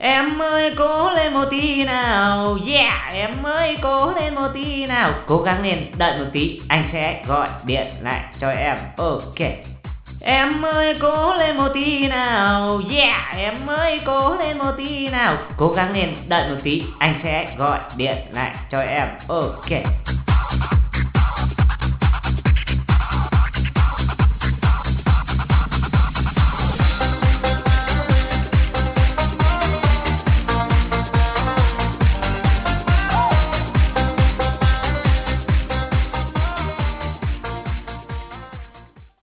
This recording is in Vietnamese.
Em ơi cố lên một tí nào. Yeah, em ơi cố lên một tí nào. Cố gắng lên, đợi một tí, anh sẽ gọi điện lại cho em. Ok. Em ơi cố lên một tí nào. Yeah, em ơi cố lên một tí nào. Cố gắng lên, đợi một tí, anh sẽ gọi điện lại cho em. Ok.